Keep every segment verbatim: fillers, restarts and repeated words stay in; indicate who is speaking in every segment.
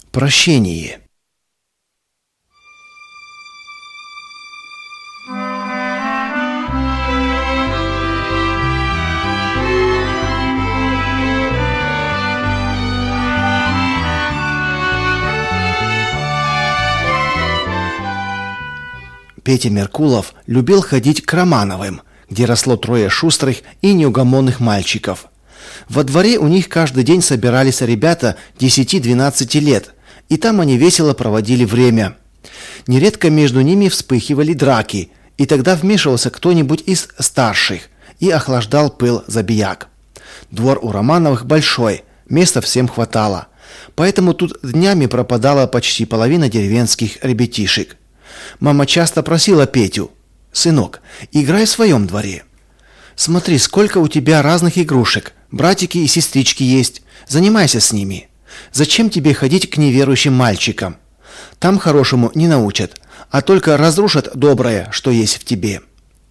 Speaker 1: Прощение. Петя Меркулов любил ходить к Романовым, где росло трое шустрых и неугомонных мальчиков. Во дворе у них каждый день собирались ребята десяти-двенадцати лет, и там они весело проводили время. Нередко между ними вспыхивали драки, и тогда вмешивался кто-нибудь из старших и охлаждал пыл забияк. Двор у Романовых большой, места всем хватало, поэтому тут днями пропадала почти половина деревенских ребятишек. Мама часто просила Петю: «Сынок, играй в своем дворе. Смотри, сколько у тебя разных игрушек, братики и сестрички есть, занимайся с ними. Зачем тебе ходить к неверующим мальчикам? Там хорошему не научат, а только разрушат доброе, что есть в тебе».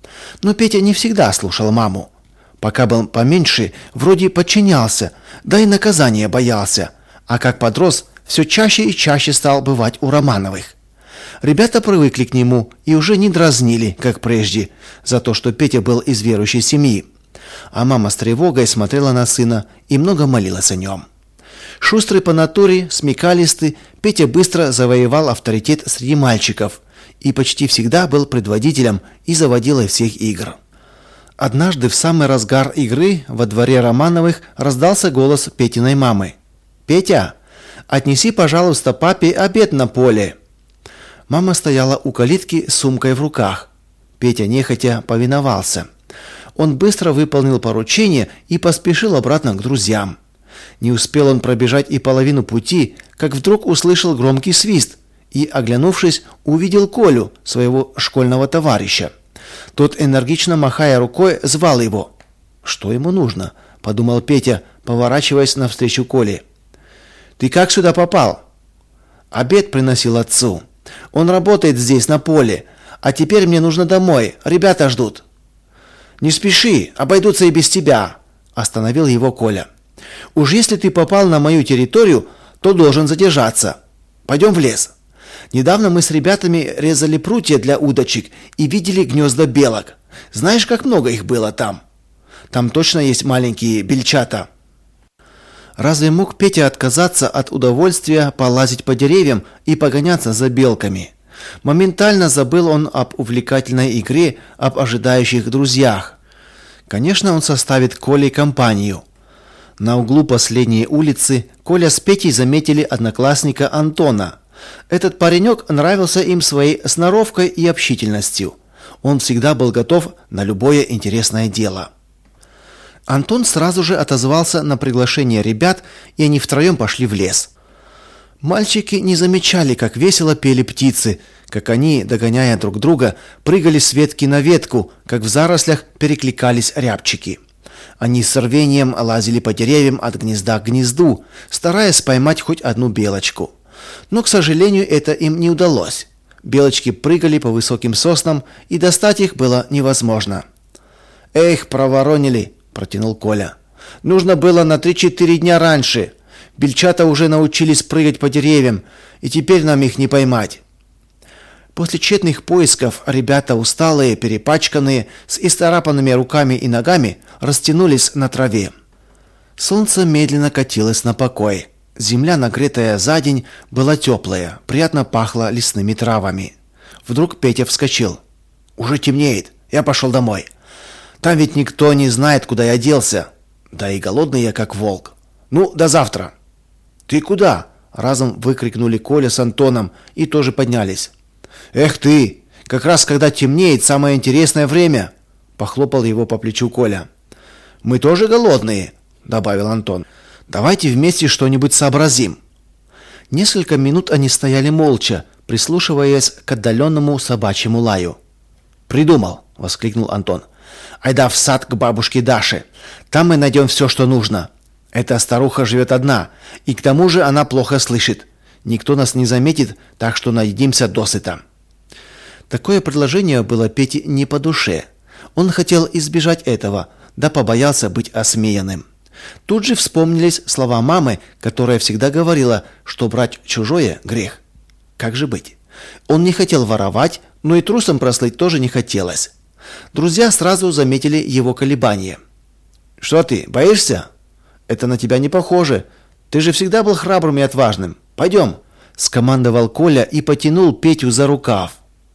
Speaker 1: Но Петя не всегда слушал маму. Пока был поменьше, вроде подчинялся, да и наказания боялся, а как подрос, все чаще и чаще стал бывать у Романовых. Ребята привыкли к нему и уже не дразнили, как прежде, за то, что Петя был из верующей семьи. А мама с тревогой смотрела на сына и много молилась о нем. Шустрый по натуре, смекалистый, Петя быстро завоевал авторитет среди мальчиков и почти всегда был предводителем и заводилой всех игр. Однажды в самый разгар игры во дворе Романовых раздался голос Петиной мамы: «Петя, отнеси, пожалуйста, папе обед на поле». Мама стояла у калитки с сумкой в руках. Петя нехотя повиновался. Он быстро выполнил поручение и поспешил обратно к друзьям. Не успел он пробежать и половину пути, как вдруг услышал громкий свист и, оглянувшись, увидел Колю, своего школьного товарища. Тот, энергично махая рукой, звал его. «Что ему нужно?» – подумал Петя, поворачиваясь навстречу Коле. «Ты как сюда попал?» «Обед приносил отцу. Он работает здесь, на поле. А теперь мне нужно домой. Ребята ждут». «Не спеши, обойдутся и без тебя», – остановил его Коля. «Уж если ты попал на мою территорию, то должен задержаться. Пойдем в лес. Недавно мы с ребятами резали прутья для удочек и видели гнезда белок. Знаешь, как много их было там? Там точно есть маленькие бельчата». Разве мог Петя отказаться от удовольствия полазить по деревьям и погоняться за белками? Моментально забыл он об увлекательной игре, об ожидающих друзьях. Конечно, он составит Коле компанию. На углу последней улицы Коля с Петей заметили одноклассника Антона. Этот паренек нравился им своей сноровкой и общительностью. Он всегда был готов на любое интересное дело. Антон сразу же отозвался на приглашение ребят, и они втроем пошли в лес. Мальчики не замечали, как весело пели птицы, как они, догоняя друг друга, прыгали с ветки на ветку, как в зарослях перекликались рябчики. Они с рвением лазили по деревьям от гнезда к гнезду, стараясь поймать хоть одну белочку. Но, к сожалению, это им не удалось. Белочки прыгали по высоким соснам, и достать их было невозможно. «Эх, проворонили!» – протянул Коля. «Нужно было на три-четыре дня раньше. Бельчата уже научились прыгать по деревьям, и теперь нам их не поймать». После тщетных поисков ребята, усталые, перепачканные, с исцарапанными руками и ногами, растянулись на траве. Солнце медленно катилось на покой. Земля, нагретая за день, была теплая, приятно пахла лесными травами. Вдруг Петя вскочил. «Уже темнеет, я пошел домой. Там ведь никто не знает, куда я делся. Да и голодный я, как волк. Ну, до завтра». «Ты куда?» – разом выкрикнули Коля с Антоном и тоже поднялись. «Эх ты! Как раз когда темнеет, самое интересное время!» – похлопал его по плечу Коля. «Мы тоже голодные», – добавил Антон. «Давайте вместе что-нибудь сообразим». Несколько минут они стояли молча, прислушиваясь к отдаленному собачьему лаю. «Придумал!» – воскликнул Антон. «Айда в сад к бабушке Даше. Там мы найдем все, что нужно. Эта старуха живет одна, и к тому же она плохо слышит. Никто нас не заметит, так что наедимся досыта». Такое предложение было Пете не по душе. Он хотел избежать этого, да побоялся быть осмеянным. Тут же вспомнились слова мамы, которая всегда говорила, что брать чужое – грех. Как же быть? Он не хотел воровать, но и трусом прослыть тоже не хотелось. Друзья сразу заметили его колебания. «Что ты, боишься? Это на тебя не похоже. Ты же всегда был храбрым и отважным. Пойдем!» – скомандовал Коля и потянул Петю за рукав.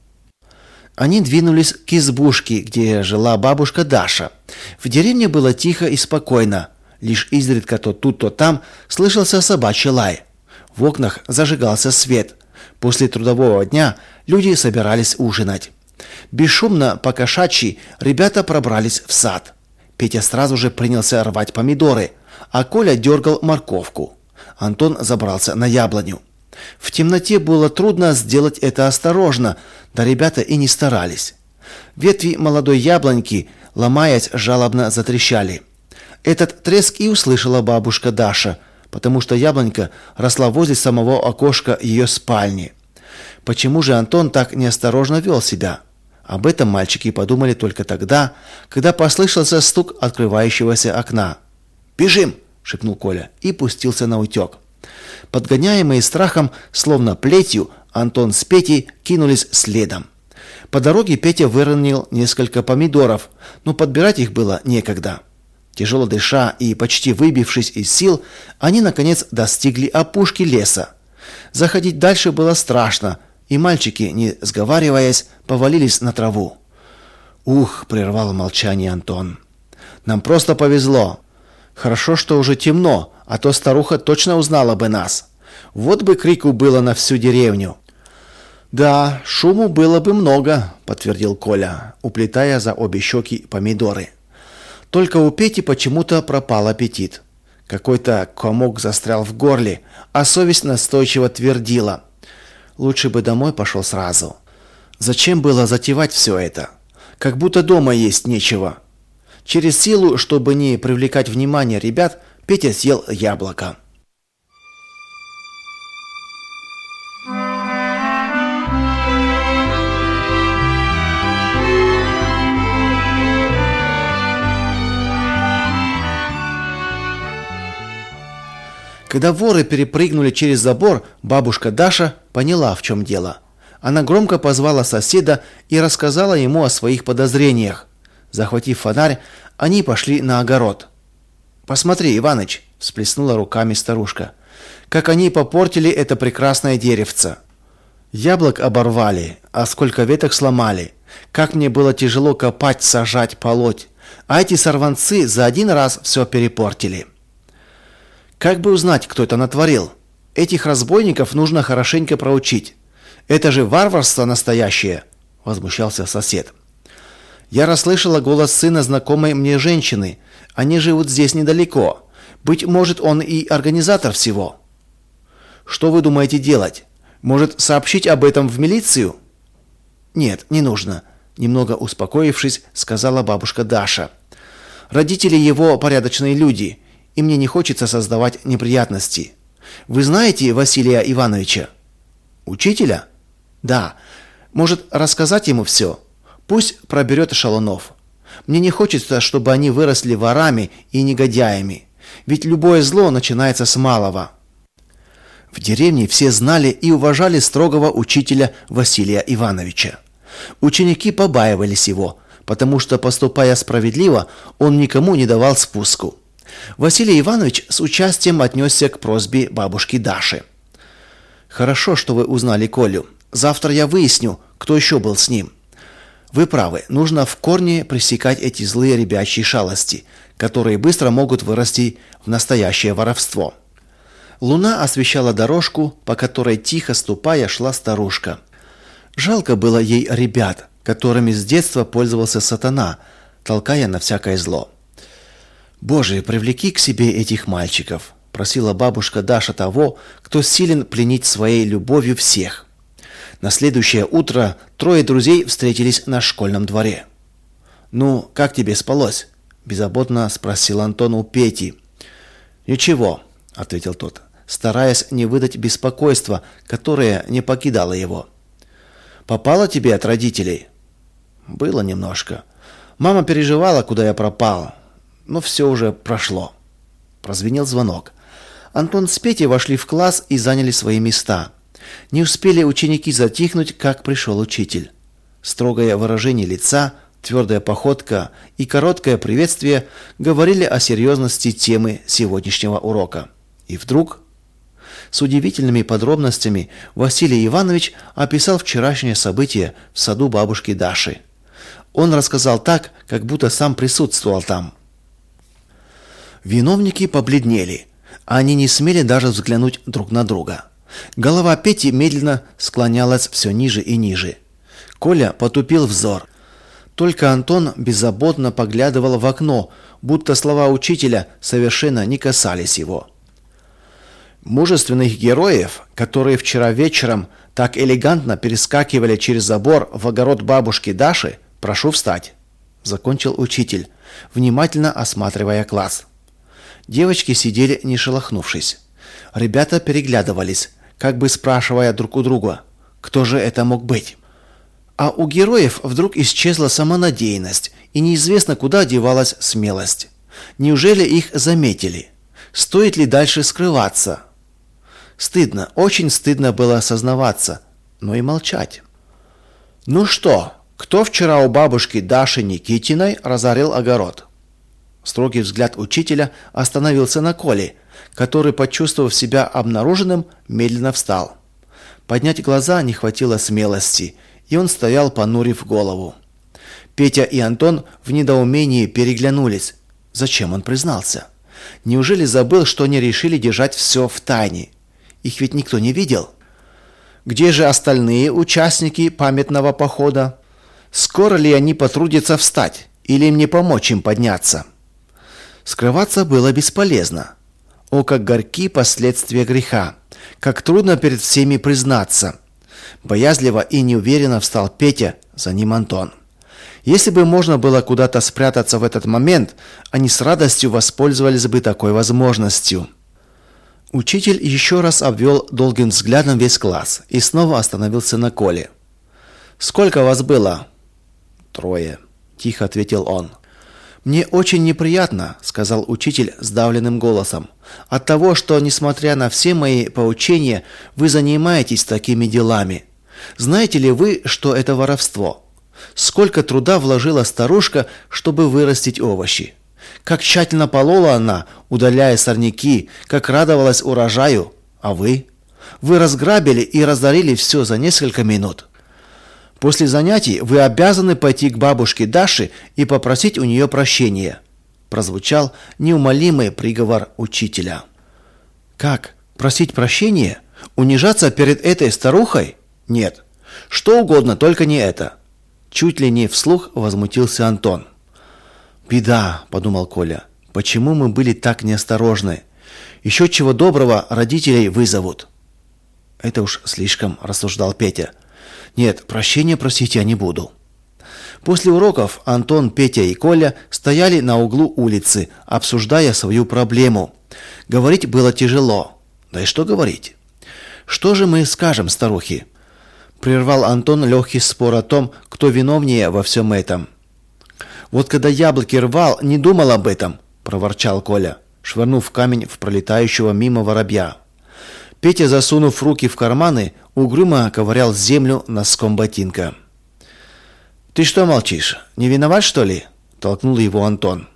Speaker 1: Они двинулись к избушке, где жила бабушка Даша. В деревне было тихо и спокойно. Лишь изредка то тут, то там слышался собачий лай. В окнах зажигался свет. После трудового дня люди собирались ужинать. Бесшумно, по-кошачьи, ребята пробрались в сад. Петя сразу же принялся рвать помидоры, а Коля дергал морковку. Антон забрался на яблоню. В темноте было трудно сделать это осторожно, да ребята и не старались. Ветви молодой яблоньки, ломаясь, жалобно затрещали. Этот треск и услышала бабушка Даша, потому что яблонька росла возле самого окошка ее спальни. Почему же Антон так неосторожно вел себя? Об этом мальчики подумали только тогда, когда послышался стук открывающегося окна. «Бежим!» – шепнул Коля и пустился наутек. Подгоняемые страхом, словно плетью, Антон с Петей кинулись следом. По дороге Петя выронил несколько помидоров, но подбирать их было некогда. Тяжело дыша и почти выбившись из сил, они, наконец, достигли опушки леса. Заходить дальше было страшно, и мальчики, не сговариваясь, повалились на траву. «Ух!» – прервал молчание Антон. «Нам просто повезло. Хорошо, что уже темно, а то старуха точно узнала бы нас. Вот бы крику было на всю деревню». «Да, шуму было бы много», – подтвердил Коля, уплетая за обе щеки помидоры. Только у Пети почему-то пропал аппетит. Какой-то комок застрял в горле, а совесть настойчиво твердила: лучше бы домой пошел сразу. Зачем было затевать все это? Как будто дома есть нечего. Через силу, чтобы не привлекать внимание ребят, Петя съел яблоко. Когда воры перепрыгнули через забор, бабушка Даша поняла, в чем дело. Она громко позвала соседа и рассказала ему о своих подозрениях. Захватив фонарь, они пошли на огород. «Посмотри, Иваныч», – всплеснула руками старушка, – «как они попортили это прекрасное деревце. Яблок оборвали, а сколько веток сломали. Как мне было тяжело копать, сажать, полоть. А эти сорванцы за один раз все перепортили». «Как бы узнать, кто это натворил? Этих разбойников нужно хорошенько проучить. Это же варварство настоящее», – возмущался сосед. «Я расслышала голос сына знакомой мне женщины. Они живут здесь недалеко. Быть может, он и организатор всего». «Что вы думаете делать? Может, сообщить об этом в милицию?» «Нет, не нужно», – немного успокоившись, сказала бабушка Даша. «Родители его порядочные люди, и мне не хочется создавать неприятности. Вы знаете Василия Ивановича?» «Учителя?» «Да. Может, рассказать ему все? Пусть проберет шалунов. Мне не хочется, чтобы они выросли ворами и негодяями. Ведь любое зло начинается с малого». В деревне все знали и уважали строгого учителя Василия Ивановича. Ученики побаивались его, потому что, поступая справедливо, он никому не давал спуску. Василий Иванович с участием отнесся к просьбе бабушки Даши. «Хорошо, что вы узнали Колю. Завтра я выясню, кто еще был с ним. Вы правы, нужно в корне пресекать эти злые ребячьи шалости, которые быстро могут вырасти в настоящее воровство». Луна освещала дорожку, по которой, тихо ступая, шла старушка. Жалко было ей ребят, которыми с детства пользовался сатана, толкая на всякое зло. «Боже, привлеки к себе этих мальчиков», – просила бабушка Даша того, кто силен пленить своей любовью всех. На следующее утро трое друзей встретились на школьном дворе. «Ну, как тебе спалось?» – беззаботно спросил Антон у Пети. «Ничего», – ответил тот, стараясь не выдать беспокойства, которое не покидало его. «Попало тебе от родителей?» «Было немножко. Мама переживала, куда я пропал. Но все уже прошло». Прозвенел звонок. Антон с Петей вошли в класс и заняли свои места. Не успели ученики затихнуть, как пришел учитель. Строгое выражение лица, твердая походка и короткое приветствие говорили о серьезности темы сегодняшнего урока. И вдруг, с удивительными подробностями, Василий Иванович описал вчерашнее событие в саду бабушки Даши. Он рассказал так, как будто сам присутствовал там. Виновники побледнели. Они не смели даже взглянуть друг на друга. Голова Пети медленно склонялась все ниже и ниже. Коля потупил взор. Только Антон беззаботно поглядывал в окно, будто слова учителя совершенно не касались его. Мужественных героев, которые вчера вечером так элегантно перескакивали через забор в огород бабушки Даши, прошу встать, закончил учитель, внимательно осматривая класс. Девочки сидели, не шелохнувшись. Ребята переглядывались, как бы спрашивая друг у друга, кто же это мог быть. А у героев вдруг исчезла самонадеянность, и неизвестно, куда девалась смелость. Неужели их заметили? Стоит ли дальше скрываться? Стыдно, очень стыдно было сознаваться, но и молчать. Ну что, кто вчера у бабушки Даши Никитиной разорил огород? Строгий взгляд учителя остановился на Коле, который, почувствовав себя обнаруженным, медленно встал. Поднять глаза не хватило смелости, и он стоял, понурив голову. Петя и Антон в недоумении переглянулись. Зачем он признался? Неужели забыл, что они решили держать все в тайне? Их ведь никто не видел. Где же остальные участники памятного похода? Скоро ли они потрудятся встать, или им не помочь им подняться? Скрываться было бесполезно. О, как горьки последствия греха! Как трудно перед всеми признаться! Боязливо и неуверенно встал Петя, за ним Антон. Если бы можно было куда-то спрятаться в этот момент, они с радостью воспользовались бы такой возможностью. Учитель еще раз обвел долгим взглядом весь класс и снова остановился на Коле. «Сколько вас было?» «Трое», – тихо ответил он. «Мне очень неприятно», – сказал учитель сдавленным голосом, «от того, что, несмотря на все мои поучения, вы занимаетесь такими делами. Знаете ли вы, что это воровство? Сколько труда вложила старушка, чтобы вырастить овощи? Как тщательно полола она, удаляя сорняки, как радовалась урожаю. А вы? Вы разграбили и разорили все за несколько минут. После занятий вы обязаны пойти к бабушке Даше и попросить у нее прощения». Прозвучал неумолимый приговор учителя. «Как? Просить прощения? Унижаться перед этой старухой? Нет. Что угодно, только не это». Чуть ли не вслух возмутился Антон. «Беда», – подумал Коля. «Почему мы были так неосторожны? Еще чего доброго родителей вызовут». «Это уж слишком», – рассуждал Петя. «Нет, прощения просить я не буду». После уроков Антон, Петя и Коля стояли на углу улицы, обсуждая свою проблему. Говорить было тяжело. Да и что говорить? «Что же мы скажем старухе?» Прервал Антон легкий спор о том, кто виновнее во всем этом. «Вот когда яблоки рвал, не думал об этом», – проворчал Коля, швырнув камень в пролетающего мимо воробья. Петя, засунув руки в карманы, угрюмо ковырял землю носком ботинка. «Ты что молчишь? Не виноват, что ли?» – толкнул его Антон.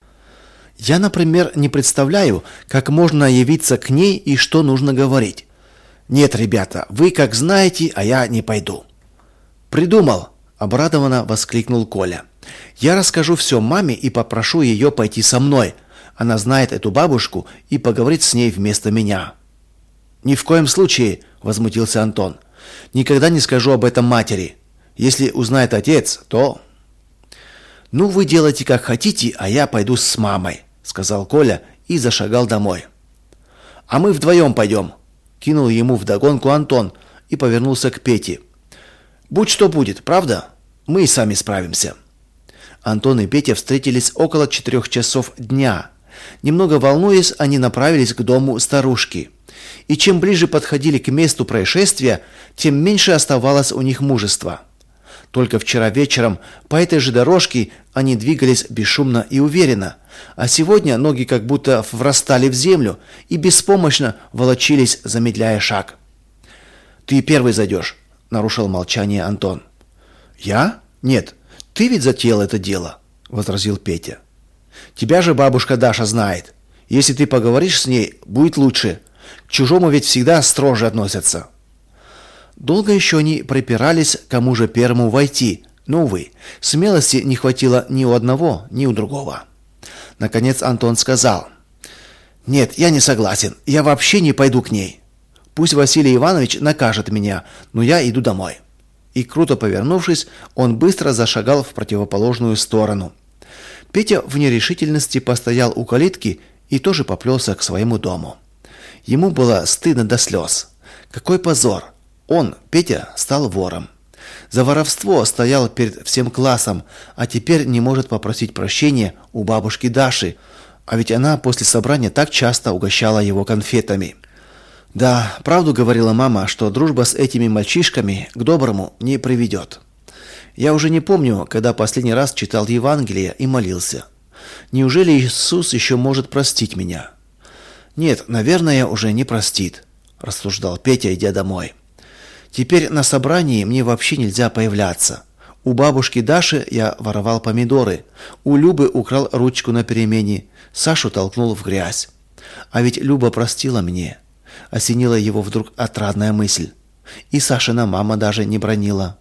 Speaker 1: «Я, например, не представляю, как можно явиться к ней и что нужно говорить. Нет, ребята, вы как знаете, а я не пойду». «Придумал!» – обрадованно воскликнул Коля. «Я расскажу все маме и попрошу ее пойти со мной. Она знает эту бабушку и поговорит с ней вместо меня». «Ни в коем случае!» – возмутился Антон. «Никогда не скажу об этом матери. Если узнает отец, то...» «Ну, вы делайте как хотите, а я пойду с мамой», – сказал Коля и зашагал домой. «А мы вдвоем пойдем», – кинул ему вдогонку Антон и повернулся к Пете. «Будь что будет, правда? Мы и сами справимся». Антон и Петя встретились около четырех часов дня. Немного волнуясь, они направились к дому старушки. И чем ближе подходили к месту происшествия, тем меньше оставалось у них мужества. Только вчера вечером по этой же дорожке они двигались бесшумно и уверенно, а сегодня ноги как будто врастали в землю и беспомощно волочились, замедляя шаг. «Ты первый зайдешь», — нарушил молчание Антон. «Я? Нет, ты ведь затеял это дело», — возразил Петя. «Тебя же бабушка Даша знает. Если ты поговоришь с ней, будет лучше. К чужому ведь всегда строже относятся». Долго еще они припирались, кому же первому войти, но, увы, смелости не хватило ни у одного, ни у другого. Наконец Антон сказал: «Нет, я не согласен, я вообще не пойду к ней. Пусть Василий Иванович накажет меня, но я иду домой». И, круто повернувшись, он быстро зашагал в противоположную сторону. Петя в нерешительности постоял у калитки и тоже поплелся к своему дому. Ему было стыдно до слез. Какой позор! Он, Петя, стал вором. За воровство стоял перед всем классом, а теперь не может попросить прощения у бабушки Даши, а ведь она после собрания так часто угощала его конфетами. Да, правду говорила мама, что дружба с этими мальчишками к доброму не приведет. Я уже не помню, когда последний раз читал Евангелие и молился. Неужели Иисус еще может простить меня? Нет, наверное, уже не простит, рассуждал Петя, идя домой. Теперь на собрании мне вообще нельзя появляться. У бабушки Даши я воровал помидоры, у Любы украл ручку на перемене, Сашу толкнул в грязь. А ведь Люба простила мне. Осенила его вдруг отрадная мысль. И Сашина мама даже не бранила.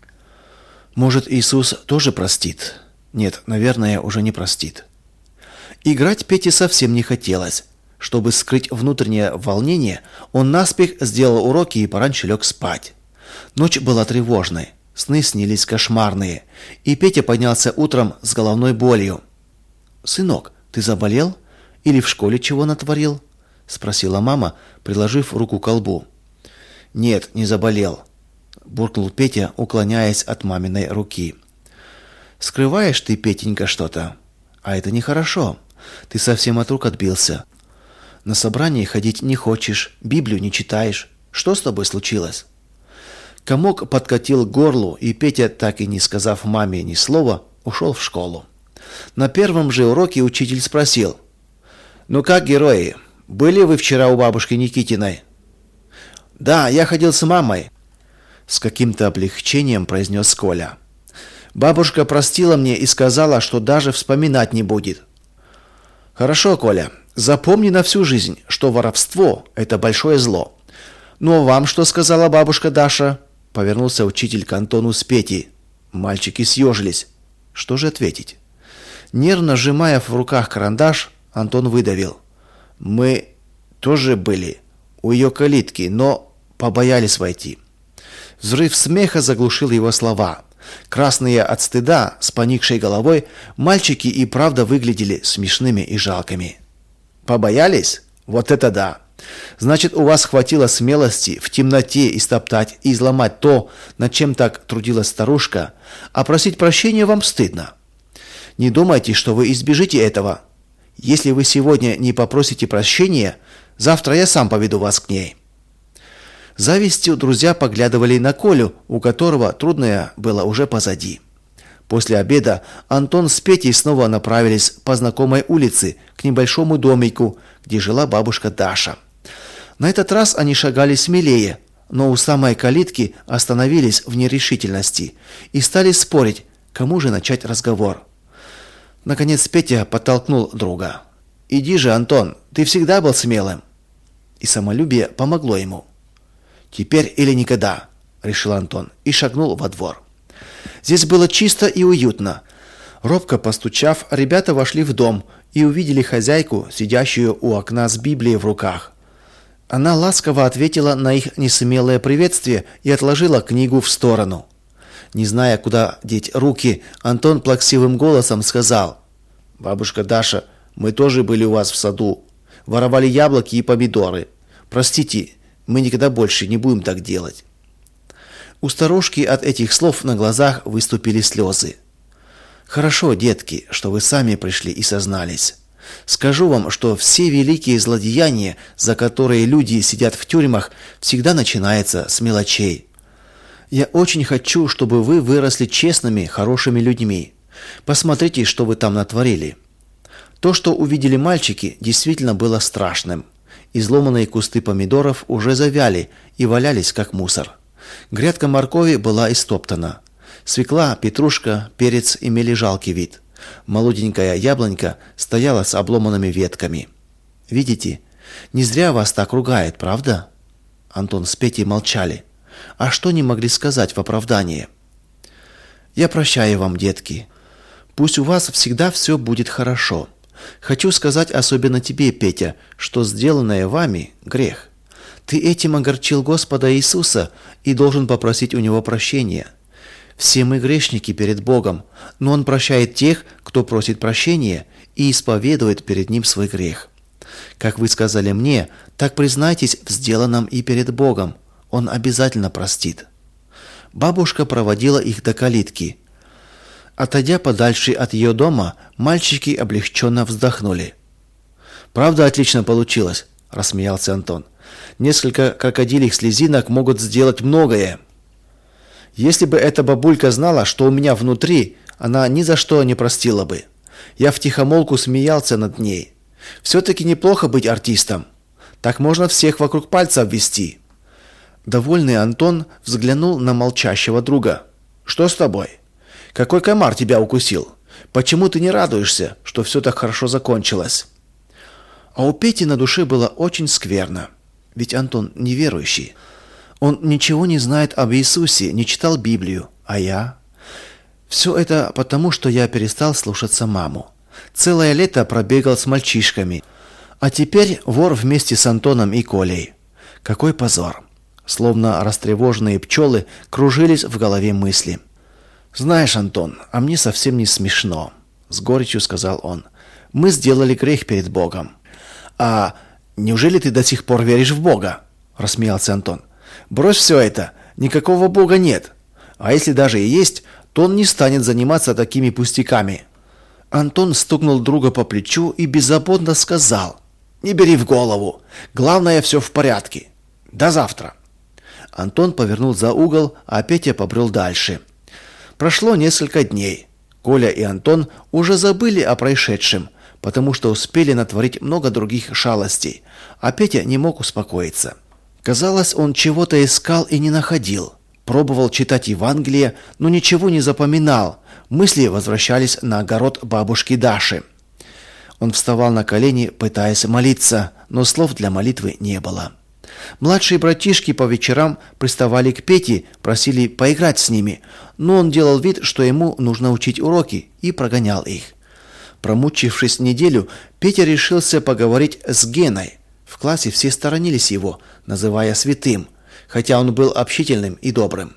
Speaker 1: Может, Иисус тоже простит? Нет, наверное, уже не простит. Играть Пете совсем не хотелось. Чтобы скрыть внутреннее волнение, он наспех сделал уроки и пораньше лег спать. Ночь была тревожной, сны снились кошмарные, и Петя поднялся утром с головной болью. «Сынок, ты заболел? Или в школе чего натворил?» — спросила мама, приложив руку к колбу. «Нет, не заболел», — буркнул Петя, уклоняясь от маминой руки. «Скрываешь ты, Петенька, что-то? А это нехорошо. Ты совсем от рук отбился. На собрание ходить не хочешь, Библию не читаешь. Что с тобой случилось?» Комок подкатил к горлу, и Петя, так и не сказав маме ни слова, ушел в школу. На первом же уроке учитель спросил: «Ну как, герои, были вы вчера у бабушки Никитиной?» «Да, я ходил с мамой», — с каким-то облегчением произнес Коля. «Бабушка простила мне и сказала, что даже вспоминать не будет». «Хорошо, Коля, запомни на всю жизнь, что воровство — это большое зло. Ну а вам что сказала бабушка Даша?» Повернулся учитель к Антону с Петей. Мальчики съежились. Что же ответить? Нервно сжимая в руках карандаш, Антон выдавил: «Мы тоже были у ее калитки, но побоялись войти». Взрыв смеха заглушил его слова. Красные от стыда, с поникшей головой, мальчики и правда выглядели смешными и жалкими. «Побоялись? Вот это да! Значит, у вас хватило смелости в темноте истоптать и изломать то, над чем так трудилась старушка, а просить прощения вам стыдно. Не думайте, что вы избежите этого. Если вы сегодня не попросите прощения, завтра я сам поведу вас к ней». Завистью друзья поглядывали на Колю, у которого трудное было уже позади. После обеда Антон с Петей снова направились по знакомой улице к небольшому домику, где жила бабушка Даша. На этот раз они шагали смелее, но у самой калитки остановились в нерешительности и стали спорить, кому же начать разговор. Наконец Петя подтолкнул друга. «Иди же, Антон, ты всегда был смелым». И самолюбие помогло ему. «Теперь или никогда», — решил Антон и шагнул во двор. Здесь было чисто и уютно. Робко постучав, ребята вошли в дом и увидели хозяйку, сидящую у окна с Библией в руках. Она ласково ответила на их несмелое приветствие и отложила книгу в сторону. Не зная, куда деть руки, Антон плаксивым голосом сказал: «Бабушка Даша, мы тоже были у вас в саду. Воровали яблоки и помидоры. Простите, мы никогда больше не будем так делать». У старушки от этих слов на глазах выступили слезы. «Хорошо, детки, что вы сами пришли и сознались. Скажу вам, что все великие злодеяния, за которые люди сидят в тюрьмах, всегда начинаются с мелочей. Я очень хочу, чтобы вы выросли честными, хорошими людьми. Посмотрите, что вы там натворили. То, что увидели мальчики, действительно было страшным. Изломанные кусты помидоров уже завяли и валялись, как мусор. Грядка моркови была истоптана. Свекла, петрушка, перец имели жалкий вид. Молоденькая яблонька стояла с обломанными ветками. Видите, не зря вас так ругает, правда? Антон с Петей молчали. А что не могли сказать в оправдание? Я прощаю вам, детки. Пусть у вас всегда все будет хорошо. Хочу сказать особенно тебе, Петя, что сделанное вами грех. Ты этим огорчил Господа Иисуса и должен попросить у него прощения. Все мы грешники перед Богом, но Он прощает тех, кто просит прощения и исповедует перед Ним свой грех. Как вы сказали мне, так признайтесь в сделанном и перед Богом. Он обязательно простит. Бабушка проводила их до калитки. Отойдя подальше от ее дома, мальчики облегченно вздохнули. «Правда, отлично получилось», – рассмеялся Антон. «Несколько крокодильих слезинок могут сделать многое. Если бы эта бабулька знала, что у меня внутри, она ни за что не простила бы. Я втихомолку смеялся над ней. Все-таки неплохо быть артистом. Так можно всех вокруг пальца обвести». Довольный Антон взглянул на молчащего друга. «Что с тобой? Какой комар тебя укусил? Почему ты не радуешься, что все так хорошо закончилось?» А у Пети на душе было очень скверно. Ведь Антон неверующий. Он ничего не знает об Иисусе, не читал Библию. А я? Все это потому, что я перестал слушаться маму. Целое лето пробегал с мальчишками. А теперь вор вместе с Антоном и Колей. Какой позор! Словно растревоженные пчелы кружились в голове мысли. «Знаешь, Антон, а мне совсем не смешно», — с горечью сказал он. «Мы сделали грех перед Богом». «А неужели ты до сих пор веришь в Бога?» — рассмеялся Антон. «Брось все это, никакого Бога нет. А если даже и есть, то Он не станет заниматься такими пустяками». Антон стукнул друга по плечу и беззаботно сказал: «Не бери в голову, главное, все в порядке. До завтра». Антон повернул за угол, а Петя побрел дальше. Прошло несколько дней. Коля и Антон уже забыли о происшедшем, потому что успели натворить много других шалостей, а Петя не мог успокоиться. Казалось, он чего-то искал и не находил. Пробовал читать Евангелие, но ничего не запоминал. Мысли возвращались на огород бабушки Даши. Он вставал на колени, пытаясь молиться, но слов для молитвы не было. Младшие братишки по вечерам приставали к Пете, просили поиграть с ними, но он делал вид, что ему нужно учить уроки, и прогонял их. Промучившись неделю, Петя решился поговорить с Геной. В классе все сторонились его, называя святым, хотя он был общительным и добрым.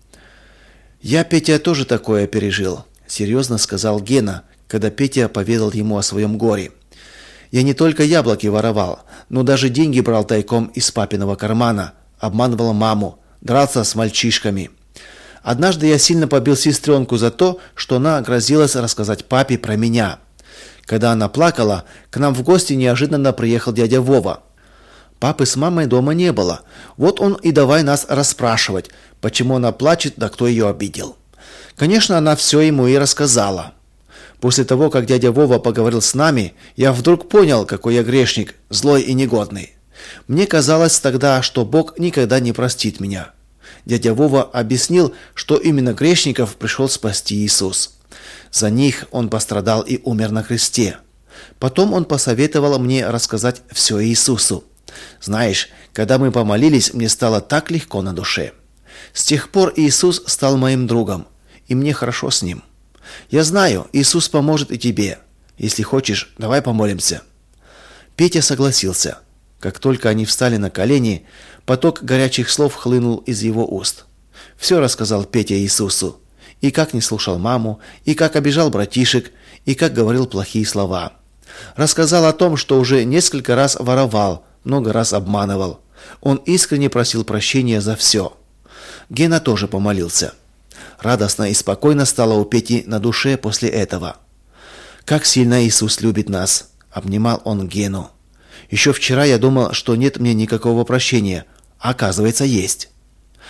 Speaker 1: «Я, Петя, тоже такое пережил», — серьезно сказал Гена, когда Петя поведал ему о своем горе. «Я не только яблоки воровал, но даже деньги брал тайком из папиного кармана, обманывал маму, дрался с мальчишками. Однажды я сильно побил сестренку за то, что она грозилась рассказать папе про меня. Когда она плакала, к нам в гости неожиданно приехал дядя Вова. Папы с мамой дома не было. Вот он и давай нас расспрашивать, почему она плачет, да кто ее обидел. Конечно, она все ему и рассказала. После того, как дядя Вова поговорил с нами, я вдруг понял, какой я грешник, злой и негодный. Мне казалось тогда, что Бог никогда не простит меня. Дядя Вова объяснил, что именно грешников пришел спасти Иисус. За них Он пострадал и умер на кресте. Потом Он посоветовал мне рассказать все Иисусу. Знаешь, когда мы помолились, мне стало так легко на душе. С тех пор Иисус стал моим другом, и мне хорошо с Ним. Я знаю, Иисус поможет и тебе. Если хочешь, давай помолимся». Петя согласился. Как только они встали на колени, поток горячих слов хлынул из его уст. Все рассказал Петя Иисусу. И как не слушал маму, и как обижал братишек, и как говорил плохие слова. Рассказал о том, что уже несколько раз воровал, много раз обманывал. Он искренне просил прощения за все. Гена тоже помолился. Радостно и спокойно стало у Пети на душе после этого. «Как сильно Иисус любит нас!» – обнимал он Гену. «Еще вчера я думал, что нет мне никакого прощения, а оказывается, есть».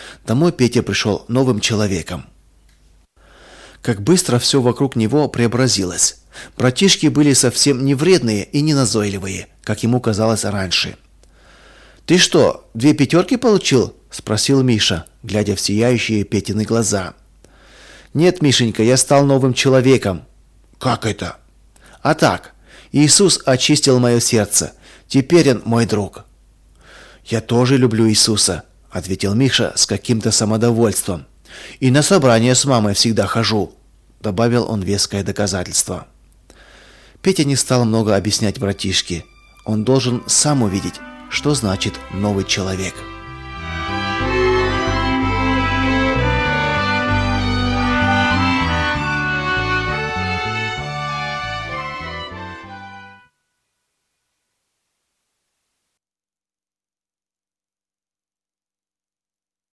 Speaker 1: Домой Петя пришел новым человеком. Как быстро все вокруг него преобразилось. Братишки были совсем не вредные и не назойливые, как ему казалось раньше. «Ты что, две пятерки получил?» – спросил Миша, глядя в сияющие Петины глаза. «Нет, Мишенька, я стал новым человеком». «Как это?» «А так, Иисус очистил мое сердце. Теперь он мой друг». «Я тоже люблю Иисуса», – ответил Миша с каким-то самодовольством. «И на собрание с мамой всегда хожу», – добавил он веское доказательство. Петя не стал много объяснять братишке. Он должен сам увидеть, что значит новый человек.